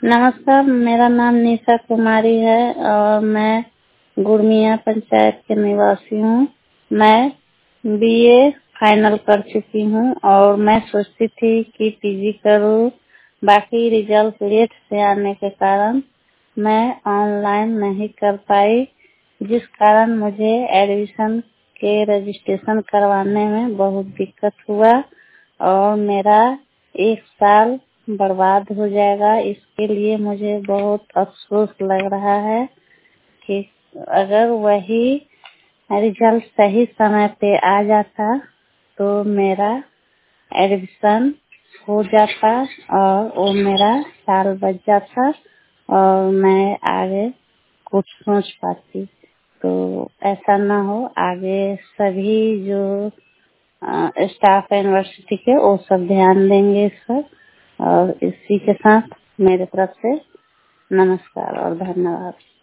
नमस्कार, मेरा नाम निशा कुमारी है और मैं गुड़मिया पंचायत के निवासी हूँ। मैं बीए फाइनल कर चुकी हूँ और मैं सोचती थी कि पीजी करूँ। बाकी रिजल्ट लेट से आने के कारण मैं ऑनलाइन नहीं कर पाई, जिस कारण मुझे एडमिशन के रजिस्ट्रेशन करवाने में बहुत दिक्कत हुआ और मेरा 1 साल बर्बाद हो जाएगा। इसके लिए मुझे बहुत अफसोस लग रहा है कि अगर वही रिजल्ट सही समय पे आ जाता तो मेरा एडमिशन हो जाता और वो मेरा साल बच जाता और मैं आगे कुछ सोच पाती। तो ऐसा ना हो, आगे सभी जो स्टाफ यूनिवर्सिटी के वो सब ध्यान देंगे इस पर। और इसी के साथ मेरे तरफ से नमस्कार और धन्यवाद।